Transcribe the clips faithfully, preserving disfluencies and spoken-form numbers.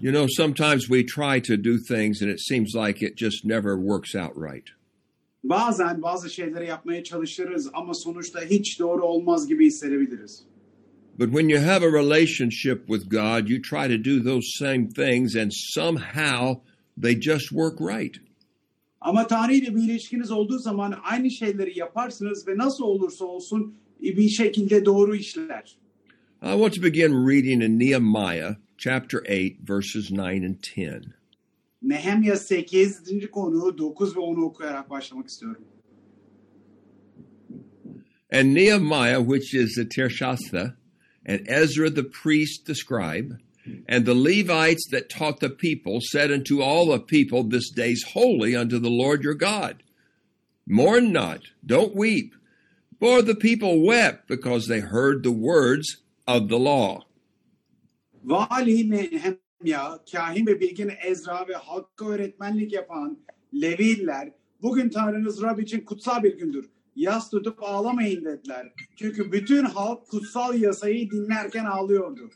You know, sometimes we try to do things and it seems like it just never works out right. Bazen bazı şeyleri yapmaya çalışırız ama sonuçta hiç doğru olmaz gibi hissedebiliriz. But when you have a relationship with God, you try to do those same things and somehow they just work right. Ama Tanrı ile bir ilişkiniz olduğu zaman aynı şeyleri yaparsınız ve nasıl olursa olsun bir şekilde doğru işler. I want to begin reading in Nehemiah chapter eight, verses nine and ten. Nehemya sekizinci konu dokuz ve onu okuyarak başlamak istiyorum. And Nehemiah, which is the Tirshatha, and Ezra the priest the scribe, and the Levites that taught the people, said unto all the people, This day's holy unto the Lord your God. Mourn not, don't weep. For the people wept because they heard the words of the law. Vali Nehemya, kahin ve bilgin Ezra ve halka öğretmenlik yapan Levililer, bugün Tanrınız Rab için kutsal bir gündür. Yas tutup ağlamayın dediler. Çünkü bütün halk kutsal yasayı dinlerken ağlıyordu.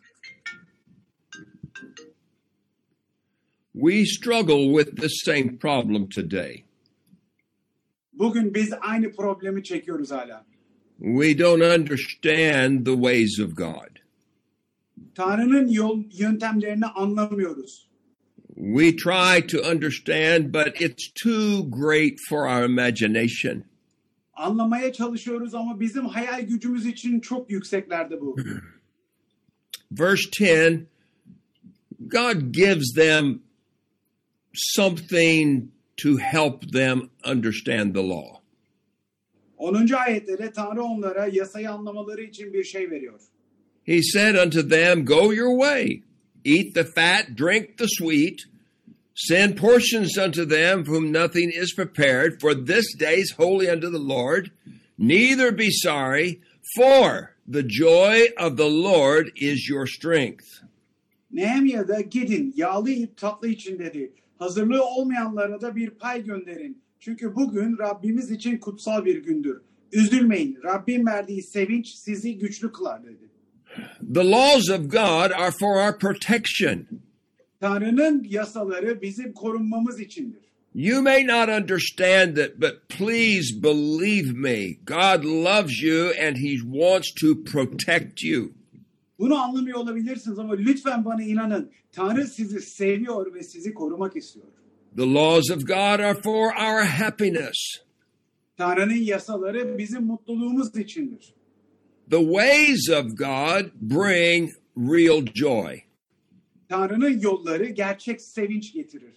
We struggle with the same problem today. Bugün biz aynı problemi çekiyoruz hala. We don't understand the ways of God. Tanrı'nın yol yöntemlerini anlamıyoruz. We try to understand, but it's too great for our imagination. Anlamaya çalışıyoruz ama bizim hayal gücümüz için çok yükseklerde bu. Verse ten, God gives them something to help them understand the law. onuncu ayette de Tanrı onlara yasayı anlamaları için bir şey veriyor. He said unto them, Go your way, eat the fat, drink the sweet, send portions unto them whom nothing is prepared, for this day is holy unto the Lord. Neither be sorry, for the joy of the Lord is your strength. Nehemya'da gidin, yağlı yiyip tatlı için dedi. Hazırlığı olmayanlara da bir pay gönderin. Çünkü bugün Rabbimiz için kutsal bir gündür. Üzülmeyin, Rabbim verdiği sevinç sizi güçlü kılar dedi. The laws of God are for our protection. Tanrı'nın yasaları bizim korunmamız içindir. You may not understand it, but please believe me. God loves you and He wants to protect you. Bunu anlamıyor olabilirsiniz ama lütfen bana inanın. Tanrı sizi seviyor ve sizi korumak istiyor. The laws of God are for our happiness. Tanrı'nın yasaları bizim mutluluğumuz içindir. The ways of God bring real joy. Tanrı'nın yolları gerçek sevinç getirir.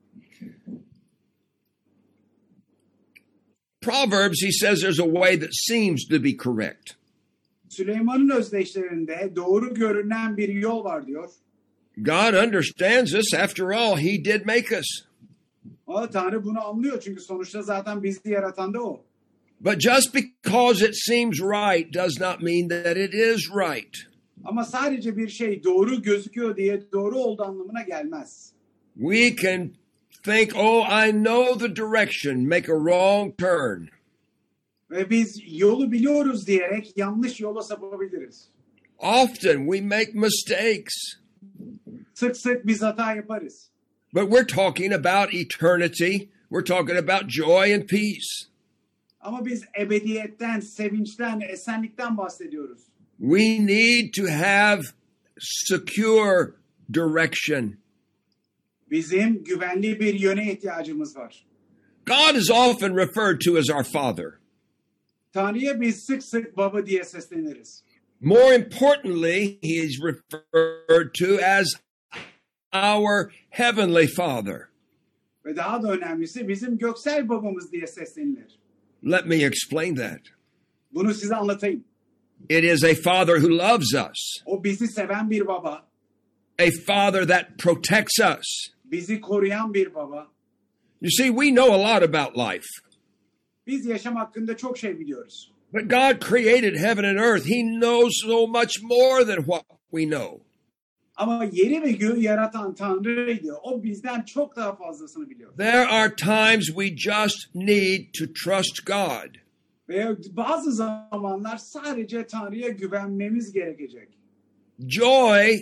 Proverbs, he says there's a way that seems to be correct. Süleyman'ın özdeşlerinde doğru görünen bir yol var diyor. God understands us. After all, He did make us. Ama Tanrı bunu anlıyor çünkü sonuçta zaten bizi yaratan da O. But just because it seems right does not mean that it is right. Ama sadece bir şey doğru gözüküyor diye doğru olduğu anlamına gelmez. We can think, oh, I know the direction, make a wrong turn. Ve biz yolu biliyoruz diyerek yanlış yola sapabiliriz. Often we make mistakes. Sık sık biz hata yaparız. But we're talking about eternity. We're talking about joy and peace. Ama biz ebediyetten, sevinçten, esenlikten bahsediyoruz. We need to have secure direction. Bizim güvenli bir yöne ihtiyacımız var. God is often referred to as our Father. Tanrı'ya biz sık sık baba diye sesleniriz. More importantly, he is referred to as our Heavenly Father. Ve daha da önemlisi bizim göksel babamız diye seslenilir. Let me explain that. Bunu size anlatayım. It is a Father who loves us. O bizi seven bir baba. A Father that protects us. Bizi koruyan bir baba. You see, we know a lot about life. Biz yaşam hakkında çok şey biliyoruz. But God created heaven and earth. He knows so much more than what we know. Ama yeri ve göğü yaratan Tanrı'ydı. O bizden çok daha fazlasını biliyor. There are times we just need to trust God. Ve bazı zamanlar sadece Tanrı'ya güvenmemiz gerekecek. Joy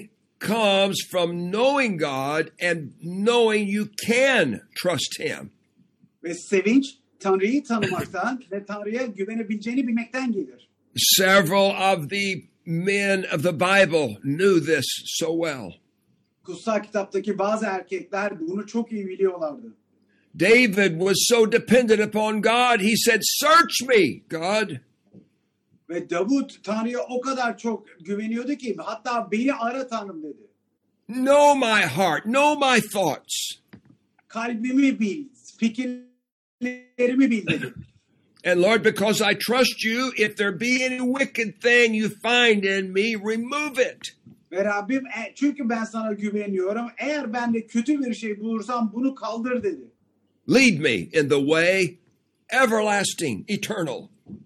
comes from knowing God and knowing you can trust Him. Ve sevinç Tanrı'yı tanımaktan ve Tanrı'ya güvenebileceğini bilmekten gelir. Several of the men of the Bible knew this so well. Kutsal kitaptaki bazı erkekler bunu çok iyi biliyorlardı. David was so dependent upon God, he said, "Search me, God." Ve Davut Tanrı'ya o kadar çok güveniyordu ki hatta beni ara Tanrım dedi. Know my heart, know my thoughts. Kalbimi bil, fikirlerimi bil dedi. And Lord, because I trust you, if there be any wicked thing you find in me, remove it. Ve Rabbim çünkü ben sana güveniyorum. Eğer bende kötü bir şey bulursam bunu kaldır dedi. Lead me in the way everlasting, eternal.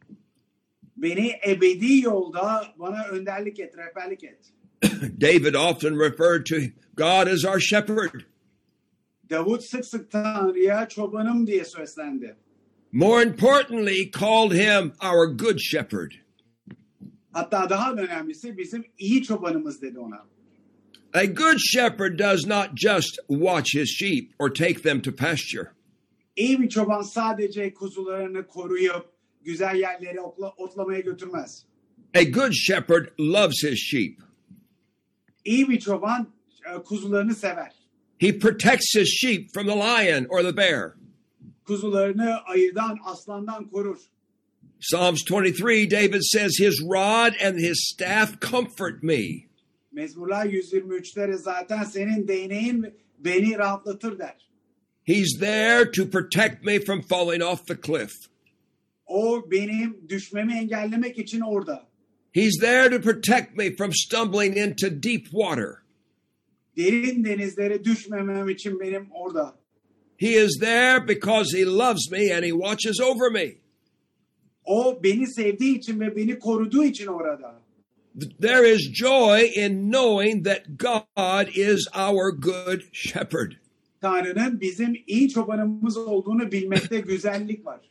Beni ebedi yolda bana önderlik et, rehberlik et. David often referred to God as our shepherd. Davut sık sık Tanrı'ya çobanım diye seslendi. More importantly, he called him our good shepherd. Hatta daha önemlisi bizim iyi çobanımız dedi ona. A good shepherd does not just watch his sheep or take them to pasture. İyi bir çoban sadece kuzularını koruyup güzel yerlere otlamaya götürmez. A good shepherd loves his sheep. İyi bir çoban kuzularını sever. He protects his sheep from the lion or the bear. Kuzularını ayıdan, aslandan korur. Psalms twenty-three, David says, "His rod and his staff comfort me." Mezmurlar yüz yirmi üçte zaten senin değneğin beni rahatlatır der. He's there to protect me from falling off the cliff. O benim düşmemi engellemek için orada. He's there to protect me from stumbling into deep water. Derin denizlere düşmemem için benim orada. He is there because he loves me and he watches over me. O beni sevdiği için ve beni koruduğu için orada. There is joy in knowing that God is our good shepherd. Tanrı'nın bizim iyi çobanımız olduğunu bilmekte güzellik var.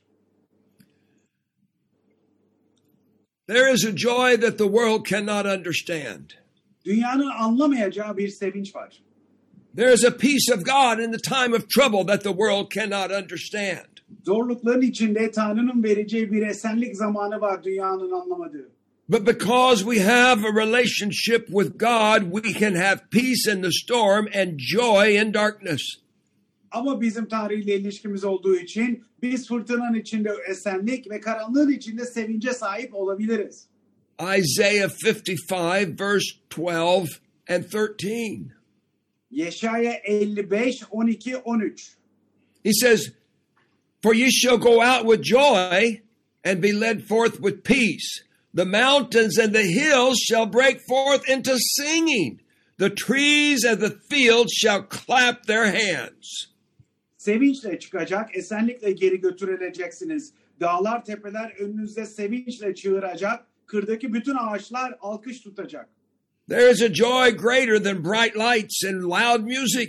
There is a joy that the world cannot understand. Dünyanın anlamayacağı bir sevinç var. There is a peace of God in the time of trouble that the world cannot understand. Zorlukların içinde Tanrı'nın vereceği bir esenlik zamanı var dünyanın anlamadığı. But because we have a relationship with God, we can have peace in the storm and joy in darkness. Ama bizim Tanrı ile ilişkimiz olduğu için biz fırtınanın içinde esenlik ve karanlığın içinde sevince sahip olabiliriz. Isaiah fifty-five verse twelve and thirteen. Yeşaya elli beş on iki on üç. He says, "For ye shall go out with joy and be led forth with peace. The mountains and the hills shall break forth into singing. The trees and the fields shall clap their hands." Sevinçle çıkacak, esenlikle geri götürüleceksiniz. Dağlar, tepeler önünüzde sevinçle çığıracak, kırdaki bütün ağaçlar alkış tutacak. There is a joy greater than bright lights and loud music.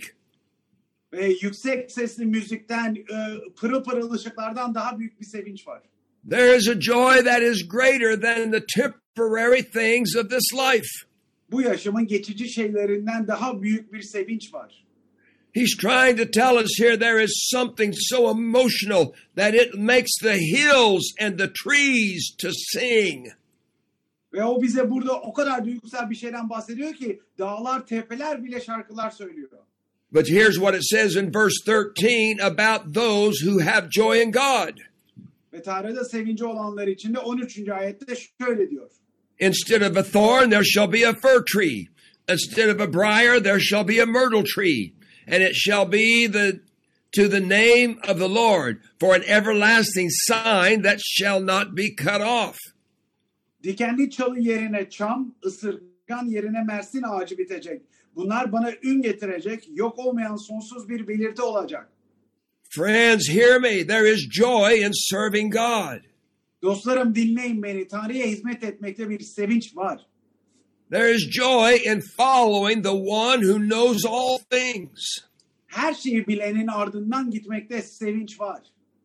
Ve yüksek sesli müzikten, e, pırıl pırıl ışıklardan daha büyük bir sevinç var. There is a joy that is greater than the temporary things of this life. Bu yaşamın geçici şeylerinden daha büyük bir sevinç var. He's trying to tell us here there is something so emotional that it makes the hills and the trees to sing. Ve o bize burada o kadar duygusal bir şeyden bahsediyor ki dağlar, tepeler bile şarkılar söylüyor. But here's what it says in verse thirteen about those who have joy in God. Ve Tanrı'da sevinci olanlar için de on üçüncü ayette şöyle diyor. Instead of a thorn, there shall be a fir tree. Instead of a briar, there shall be a myrtle tree. And it shall be the to the name of the Lord for an everlasting sign that shall not be cut off. Dikenli çalı yerine çam, ısırgan yerine mersin ağacı bitecek. Bunlar bana ün getirecek, yok olmayan sonsuz bir belirti olacak. Friends, hear me. There is joy in serving God. Dostlarım dinleyin beni. Tanrı'ya hizmet etmekte bir sevinç var. There is joy in following the one who knows all things. Her şeyi bilenin ardından gitmekte sevinç var.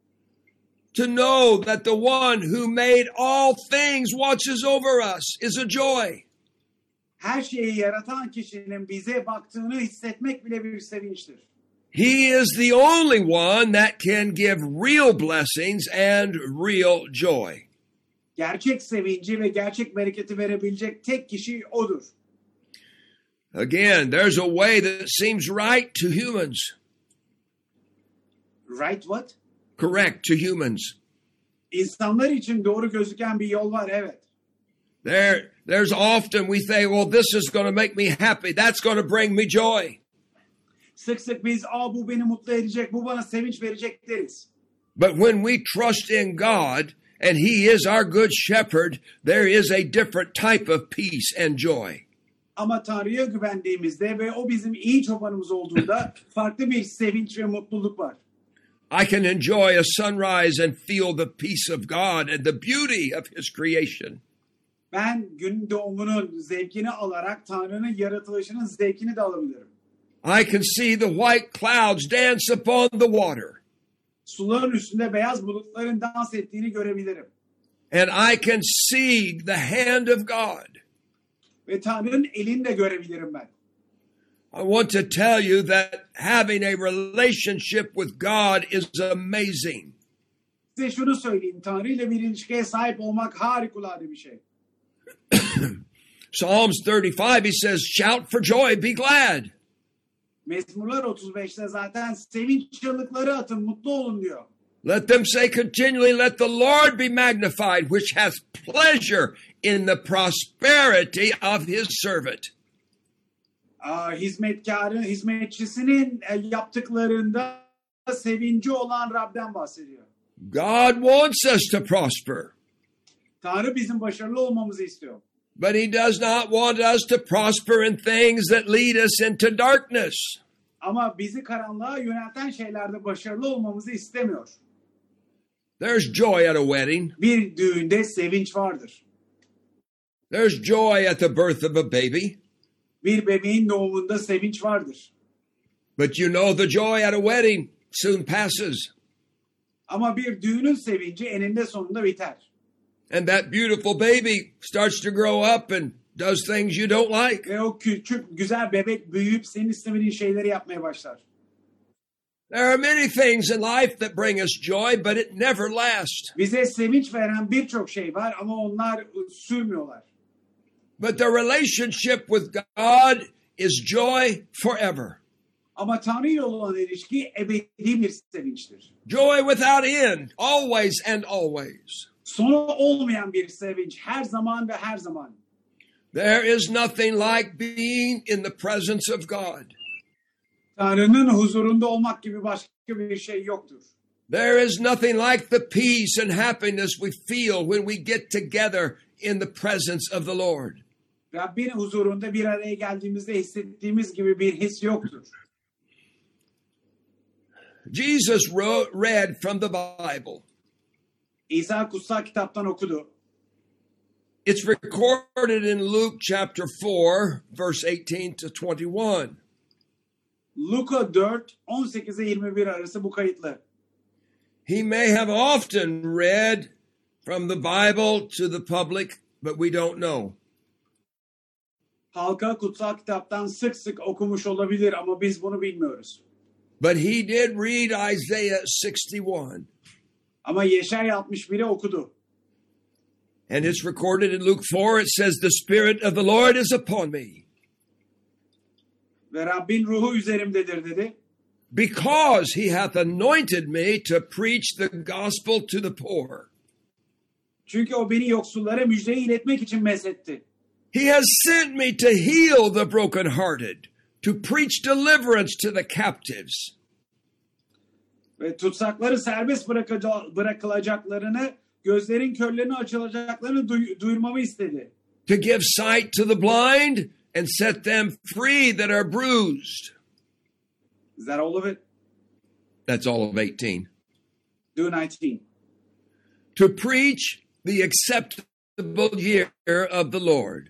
To know that the one who made all things watches over us is a joy. her şeyi yaratan kişinin bize baktığını hissetmek bile bir sevinçtir. He is the only one that can give real blessings and real joy. Gerçek sevinci ve gerçek bereketi verebilecek tek kişi odur. Again, there's a way that seems right to humans. Right what? Correct to humans. İnsanlar için doğru gözüken bir yol var, evet. There, there's often we say, well, this is going to make me happy. That's going to bring me joy. Sık sık biz, aa bu beni mutlu edecek, bu bana sevinç verecek deriz. But when we trust in God and He is our good shepherd, there is a different type of peace and joy. Ama Tanrı'ya güvendiğimizde ve o bizim iyi çobanımız olduğunda farklı bir sevinç ve mutluluk var. I can enjoy a sunrise and feel the peace of God and the beauty of His creation. Ben gün doğumunun zevkini alarak Tanrı'nın yaratılışının zevkini de alabilirim. I can see the white clouds dance upon the water. Suların üstünde beyaz bulutların dans ettiğini görebilirim. And I can see the hand of God. Ve Tanrı'nın elini de görebilirim ben. I want to tell you that having a relationship with God is amazing. Size şunu söyleyeyim, Tanrı ile bir ilişkiye sahip olmak harikulade bir şey. Psalms thirty-five, he says, shout for joy, be glad. Mezmurlar otuz beşte zaten sevinç çığlıkları atın, mutlu olun diyor. Let them say continually, let the Lord be magnified, which hath pleasure in the prosperity of his servant. Aa, hizmetkarı, hizmetçisinin yaptıklarında sevinci olan Rab'den bahsediyor. God wants us to prosper. Tanrı bizim başarılı olmamızı istiyor. But he does not want us to prosper in things that lead us into darkness. Ama bizi karanlığa yönelten şeylerde başarılı olmamızı istemiyor. There's joy at a wedding. Bir düğünde sevinç vardır. There's joy at the birth of a baby. Bir bebeğin doğumunda sevinç vardır. But you know the joy at a wedding soon passes. Ama bir düğünün sevinci eninde sonunda biter. And that beautiful baby starts to grow up and does things you don't like. Ve o küçük güzel bebek büyüyüp senin istemediğin şeyleri yapmaya başlar. There are many things in life that bring us joy, but it never lasts. Bize sevinç veren birçok şey var ama onlar sürmüyorlar. But the relationship with God is joy forever. Ama Tanrı ile olan ilişki ebedi bir sevinçtir. Joy without end, always and always. Sonu olmayan bir sevinç, her zaman ve her zaman. There is nothing like being in the presence of God. Tanrı'nın huzurunda olmak gibi başka bir şey yoktur. There is nothing like the peace and happiness we feel when we get together in the presence of the Lord. Rabbin huzurunda bir araya geldiğimizde hissettiğimiz gibi bir his yoktur. Jesus wrote, read from the Bible. İsa kutsal kitaptan okudu. It's recorded in Luke chapter four, verse eighteen to twenty-one. Luka dört, on sekize yirmi bir arası bu kayıtlı. He may have often read from the Bible to the public, but we don't know. Halka kutsal kitaptan sık sık okumuş olabilir ama biz bunu bilmiyoruz. But he did read Isaiah sixty-one. Ama Yeşaya altmış biri okudu. And it's recorded in Luke four. It says, the Spirit of the Lord is upon me. Ve Rabbin ruhu üzerimdedir dedi. Because he hath anointed me to preach the gospel to the poor. Çünkü o beni yoksullara müjdeyi iletmek için mesetti. He has sent me to heal the brokenhearted, to preach deliverance to the captives. Ve tutsakları serbest bırakılacaklarını, gözlerin körlerine açılacaklarını duy- duyurmamı istedi. To give sight to the blind and set them free that are bruised. Is that all of it? That's all of eighteen. Do nineteen. To preach the acceptable year of the Lord.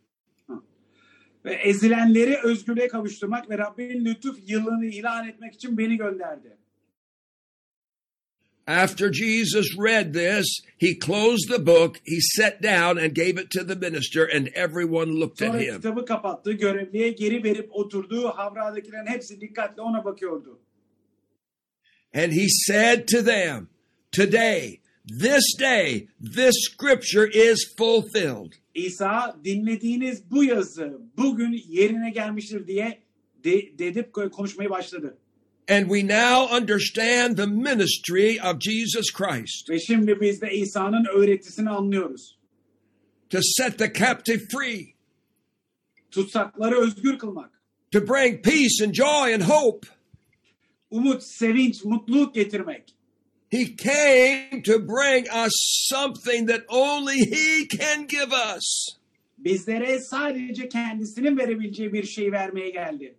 Ve ezilenleri özgürlüğe kavuşturmak ve Rabbin lütuf yılını ilan etmek için beni gönderdi. After Jesus read this, he closed the book, he sat down and gave it to the minister, and everyone looked at Sonra him. kitabı kapattı, görevliye geri verip oturdu. Havradakilerin hepsi dikkatle ona bakıyordu. And he said to them, today, this day, this scripture is fulfilled. İsa, dinlediğiniz bu yazı bugün yerine gelmiştir diye de, dedip konuşmaya başladı. And we now understand the ministry of Jesus Christ. Ve şimdi biz de İsa'nın öğretisini anlıyoruz. To set the captive free. Tutsakları özgür kılmak. To bring peace and joy and hope. Umut, sevinç, mutluluk getirmek. He came to bring us something that only he can give us. Bizlere sadece kendisinin verebileceği bir şey vermeye geldi.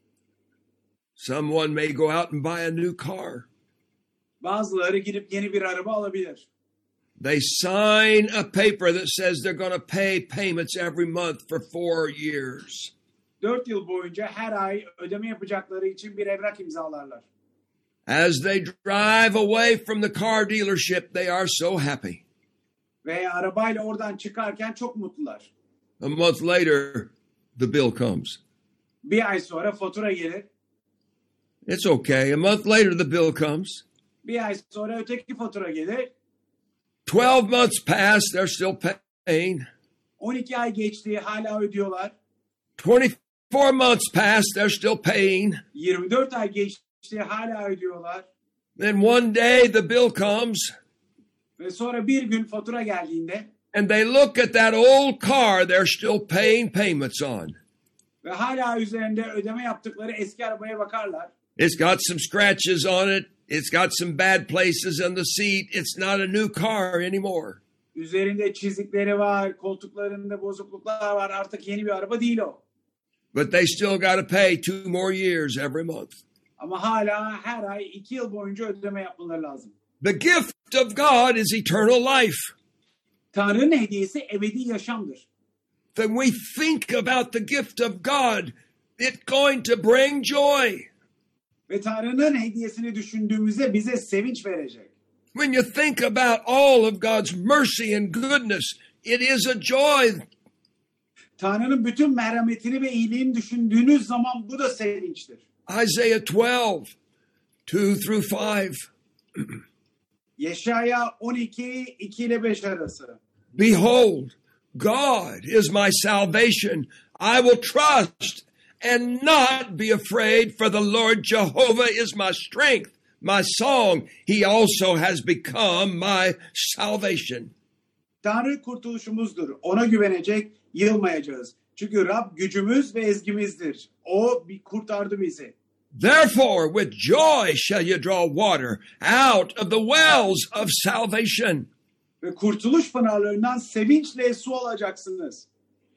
Someone may go out and buy a new car. Bazıları gidip yeni bir araba alabilir. They sign a paper that says they're going to pay payments every month for four years. Dört yıl boyunca her ay ödeme yapacakları için bir evrak imzalarlar. As they drive away from the car dealership, they are so happy. Ve arabayla oradan çıkarken çok mutlular. A month later, the bill comes. Bir ay sonra fatura gelir. It's okay. A month later, the bill comes. Bir ay sonra öteki fatura gelir. Twelve months pass, they're still paying. on iki ay geçti, hala ödüyorlar. Twenty-four months pass, they're still paying. yirmi dört ay geçti, hala ödüyorlar. Then one day the bill comes. Ve sonra bir gün fatura geldiğinde and they look at that old car they're still paying payments on. Ve hala üzerinde ödeme yaptıkları eski arabaya bakarlar. It's got some scratches on it. It's got some bad places in the seat. It's not a new car anymore. Üzerinde çizikleri var, koltuklarında bozukluklar var. Artık yeni bir araba değil o. But they still got to pay two more years every month. Ama hala her ay iki yıl boyunca ödeme yapmaları lazım. The gift of God is eternal life. Tanrı'nın hediyesi ebedi yaşamdır. When we think about the gift of God, it's going to bring joy. Ve Tanrı'nın hediyesini düşündüğümüzde bize sevinç verecek. When you think about all of God's mercy and goodness, it is a joy. Tanrı'nın bütün merhametini ve iyiliğini düşündüğünüz zaman bu da sevinçtir. Isaiah twelve, two through five. Yeşaya on iki, iki ile beş arası. Behold, God is my salvation. I will trust and not be afraid, for the Lord Jehovah is my strength, my song. He also has become my salvation. Tanrı kurtuluşumuzdur. Ona güvenecek, yılmayacağız. Çünkü Rab gücümüz ve ezgimizdir. O kurtardı bizi. Therefore, with joy shall you draw water out of the wells of salvation. Ve kurtuluş pınarlarından sevinçle su alacaksınız.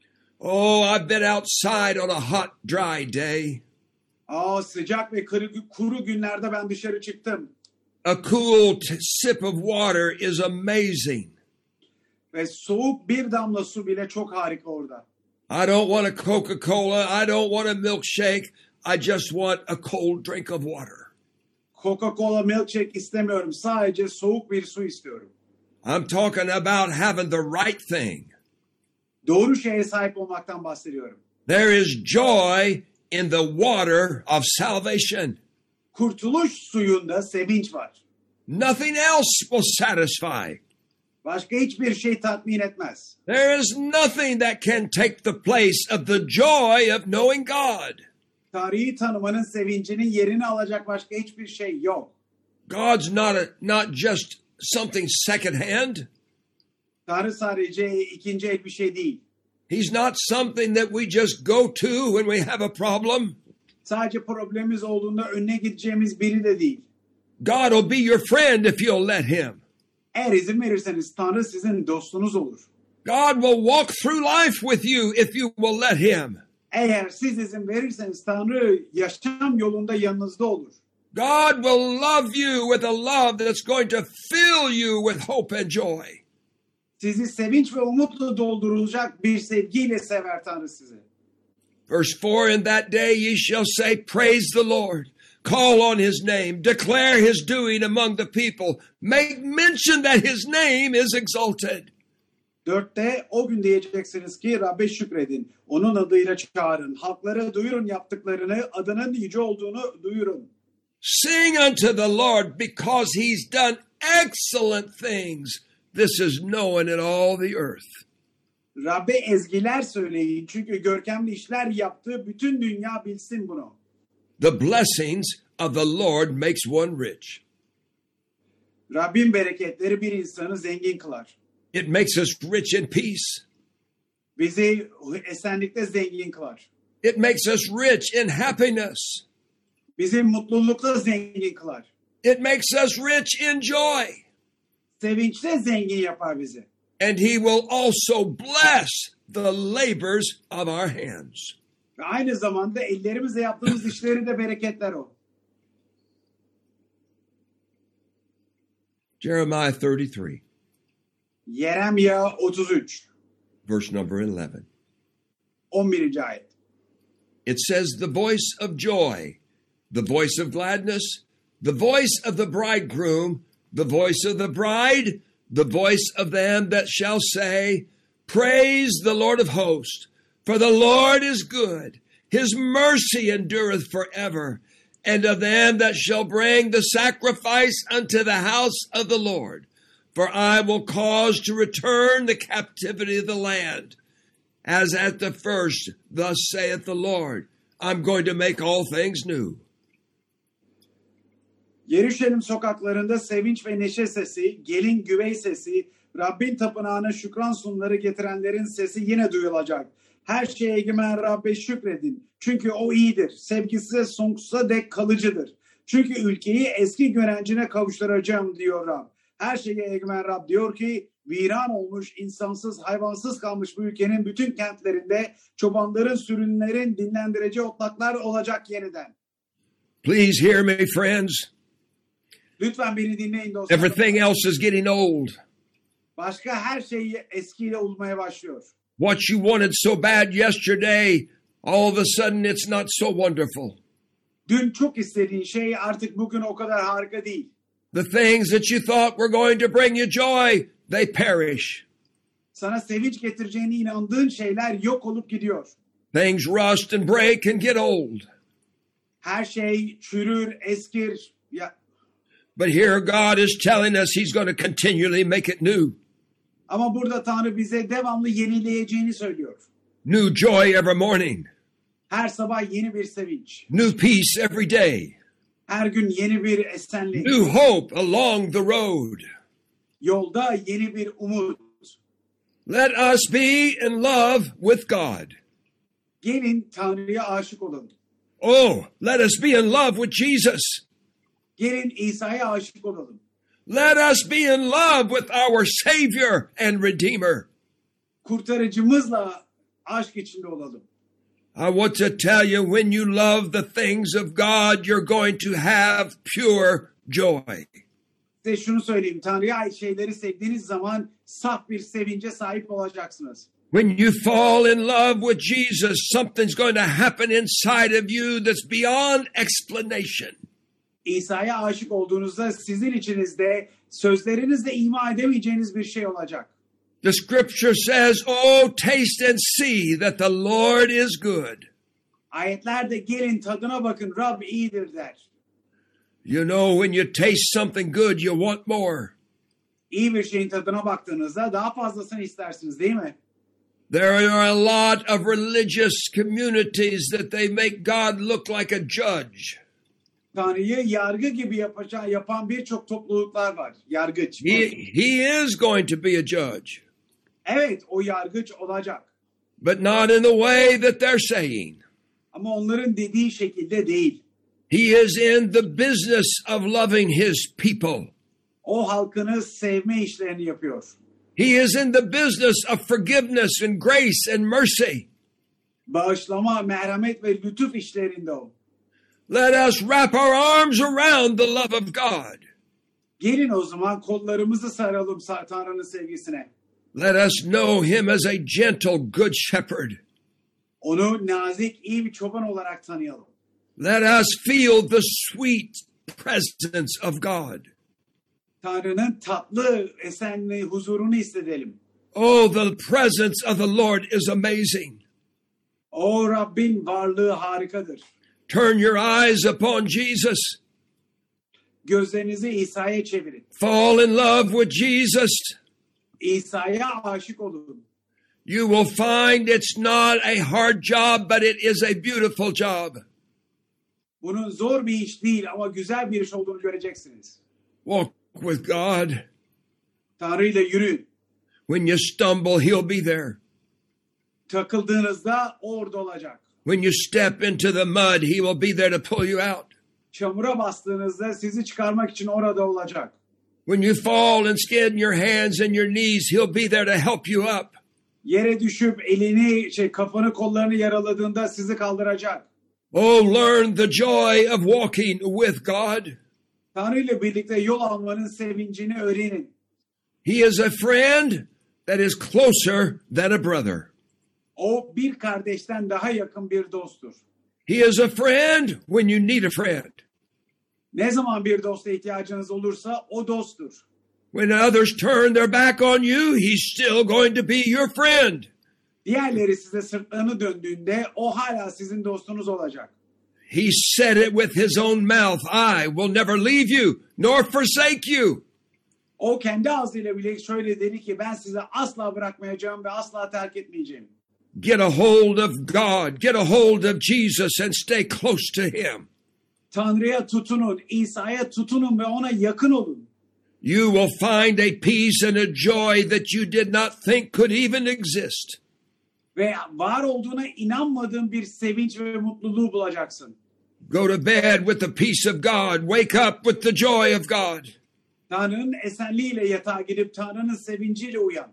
Oh, I've been outside on a hot, dry day. Aa, sıcak ve kuru, kuru günlerde ben dışarı çıktım. A cool t- sip of water is amazing. Ve soğuk bir damla su bile çok harika orada. I don't want a Coca-Cola. I don't want a milkshake. I just want a cold drink of water. Coca-Cola, milkshake istemiyorum. Sadece soğuk bir su istiyorum. I'm talking about having the right thing. Doğru şeye sahip olmaktan bahsediyorum. There is joy in the water of salvation. Kurtuluş suyunda sevinç var. Nothing else will satisfy. Başka hiçbir şey tatmin etmez. There is nothing that can take the place of the joy of knowing God. Tanrı'yı tanımanın sevincinin yerini alacak başka hiçbir şey yok. God's not a, not just something secondhand. Tanrı sadece ikinci el bir şey değil. He's not something that we just go to when we have a problem. Sadece problemimiz olduğunda önüne gideceğimiz biri de değil. God will be your friend if you'll let him. Eğer izin verirseniz Tanrı sizin dostunuz olur. God will walk through life with you if you will let him. Eğer siz izin verirseniz Tanrı yaşam yolunda yanınızda olur. God will love you with a love that's going to fill you with hope and joy. Sizi sevinç ve umutla doldurulacak bir sevgiyle sever Tanrı sizi. Verse four, in that day ye shall say, praise the Lord. Call on his name. Declare his doing among the people. Make mention that his name is exalted. Dörtte o gün diyeceksiniz ki Rabbe şükredin. Onun adıyla çağırın. Halklara duyurun yaptıklarını, adının yüce olduğunu duyurun. Sing unto the Lord because he's done excellent things. This is known in all the earth. Rabbe ezgiler söyleyin. Çünkü görkemli işler yaptığı bütün dünya bilsin bunu. The blessings of the Lord makes one rich. Rabbin bereketleri bir insanı zengin kılar. It makes us rich in peace. Bizi esenlikte zengin kılar. It makes us rich in happiness. Bizi mutlulukla zengin kılar. It makes us rich in joy. Sevinçle zengin yapar bizi. And he will also bless the labors of our hands. Ve aynı zamanda ellerimizle yaptığımız işleri de bereketler o. Jeremiah thirty-three. Yeremya otuz üç. Verse number eleven. on birinci ayet. It says, the voice of joy, the voice of gladness, the voice of the bridegroom, the voice of the bride, the voice of them that shall say, praise the Lord of hosts, for the Lord is good. His mercy endureth forever. And of them that shall bring the sacrifice unto the house of the Lord. For I will cause to return the captivity of the land, as at the first, thus saith the Lord. I'm going to make all things new. Yeruşalim sokaklarında sevinç ve neşe sesi, gelin güvey sesi, Rabbin tapınağına şükran sunları getirenlerin sesi yine duyulacak. Her şeye egemen Rabbe şükredin. Çünkü o iyidir. Sevgisi sonsuza dek kalıcıdır. Çünkü ülkeyi eski görencine kavuşturacağım diyor Rab. Her şeye egemen Rab diyor ki viran olmuş, insansız, hayvansız kalmış bu ülkenin bütün kentlerinde çobanların, sürünlerin dinlendireceği otlaklar olacak yeniden. Please hear me, friends. Lütfen beni dinleyin dostlar. Everything else is getting old. Başka her şey eskiyle olmaya başlıyor. What you wanted so bad yesterday, all of a sudden it's not so wonderful. Dün çok istediğin şey artık bugün o kadar harika değil. The things that you thought were going to bring you joy, they perish. Sana sevinç getireceğine inandığın şeyler yok olup gidiyor. Things rust and break and get old. Her şey çürür, eskir. Ya, But here God is telling us he's going to continually make it new. ama burada Tanrı bize devamlı yenileyeceğini söylüyor. New joy every morning. Her sabah yeni bir sevinç. New peace every day. Her gün yeni bir esenlik. New hope along the road. Yolda yeni bir umut. Let us be in love with God. Gelin Tanrı'ya aşık olalım. Oh, let us be in love with Jesus. Gelin İsa'ya aşık olalım. Let us be in love with our Savior and Redeemer. Kurtarıcımızla aşk içinde olalım. I want to tell you, when you love the things of God, you're going to have pure joy. Size şunu söyleyeyim. Tanrı'ya ait şeyleri sevdiğiniz zaman saf bir sevince sahip olacaksınız. When you fall in love with Jesus, something's going to happen inside of you that's beyond explanation. İsa'ya aşık olduğunuzda sizin içinizde sözlerinizle ima edemeyeceğiniz bir şey olacak. The scripture says, oh, taste and see that the Lord is good. Ayetlerde gelin tadına bakın Rab iyidir der. You know, when you taste something good, you want more. İyi bir şeyin tadına baktığınızda daha fazlasını istersiniz değil mi? There are a lot of religious communities that they make God look like a judge. Tanrı'yı yargı gibi yapacağı, yapan birçok topluluklar var. Yargıç. He, he is going to be a judge. Evet, o yargıç olacak. But not in the way that they're saying. Ama onların dediği şekilde değil. He is in the business of loving his people. O halkını sevme işlerini yapıyor. He is in the business of forgiveness and grace and mercy. Bağışlama, merhamet ve lütuf işlerinde o. Let us wrap our arms around the love of God. Gelin o zaman kollarımızı saralım Tanrı'nın sevgisine. Let us know him as a gentle, good shepherd. Onu nazik, iyi bir çoban olarak tanıyalım. Let us feel the sweet presence of God. Tanrı'nın tatlı, esenli huzurunu hissedelim. Oh, the presence of the Lord is amazing. O Rabbin varlığı harikadır. Turn your eyes upon Jesus. Gözlerinizi İsa'ya çevirin. Fall in love with Jesus. İsa'ya aşık olun. You will find it's not a hard job, but it is a beautiful job. Bunun zor bir iş değil ama güzel bir iş olduğunu göreceksiniz. Walk with God. Tanrı ile yürüyün. When you stumble, He'll be there. Takıldığınızda orada olacak. When you step into the mud, He will be there to pull you out. Çamura bastığınızda sizi çıkarmak için orada olacak. When you fall and skin your hands and your knees, He'll be there to help you up. Yere düşüp elini, şey kafanı, kollarını yaraladığında sizi kaldıracak. Oh, learn the joy of walking with God. Tanrı ile birlikte yol almanın sevincini öğrenin. He is a friend that is closer than a brother. O bir kardeşten daha yakın bir dosttur. He is a friend when you need a friend. Ne zaman bir dosta ihtiyacınız olursa o dosttur. When others turn their back on you, He's still going to be your friend. Diğerleri size sırtlarını döndüğünde o hala sizin dostunuz olacak. He said it with His own mouth, I will never leave you nor forsake you. O kendi ağzıyla bile şöyle dedi ki ben sizi asla bırakmayacağım ve asla terk etmeyeceğim. Get a hold of God, get a hold of Jesus and stay close to Him. Tanrı'ya tutunun, İsa'ya tutunun ve ona yakın olun. You will find a peace and a joy that you did not think could even exist. Ve var olduğuna inanmadığın bir sevinç ve mutluluğu bulacaksın. Go to bed with the peace of God. Wake up with the joy of God. Tanrı'nın esenliğiyle yatağa gidip Tanrı'nın sevinciyle uyan.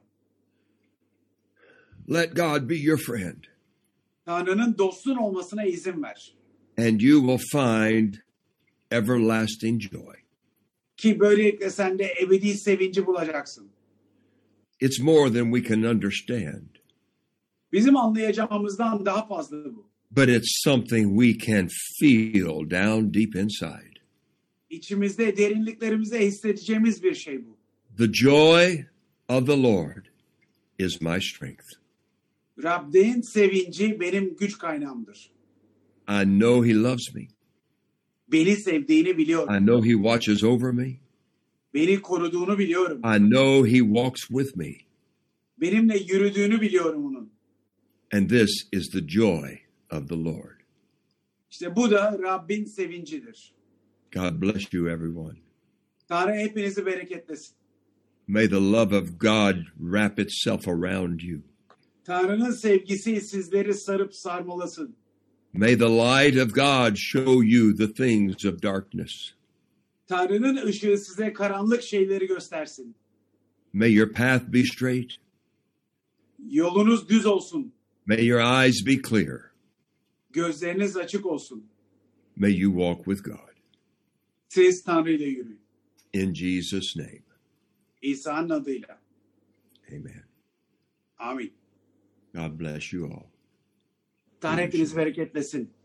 Let God be your friend. Tanrı'nın dostun olmasına izin ver. And you will find everlasting joy. Ki böylelikle sen de ebedi sevinci bulacaksın. It's more than we can understand. Bizim anlayacağımızdan daha fazla bu. But it's something we can feel down deep inside. İçimizde, derinliklerimizde hissedeceğimiz bir şey bu. The joy of the Lord is my strength. Rabbin sevinci benim güç kaynağımdır. I know He loves me. Beni sevdiğini biliyorum. I know He watches over me. Beni koruduğunu biliyorum. I know He walks with me. Benimle yürüdüğünü biliyorum onun. And this is the joy of the Lord. İşte bu da Rabbin sevincidir. God bless you, everyone. Tanrı hepinizi bereketlesin. May the love of God wrap itself around you. Tanrı'nın sevgisi sizleri sarıp sarmalasın. May the light of God show you the things of darkness. Tanrı'nın ışığı size karanlık şeyleri göstersin. May your path be straight. Yolunuz düz olsun. May your eyes be clear. Gözleriniz açık olsun. May you walk with God. Siz Tanrı ile yürüyün. In Jesus' name. İsa'nın adıyla. Amen. Amin. God bless you all. Tanrı hepinizi bereketlesin.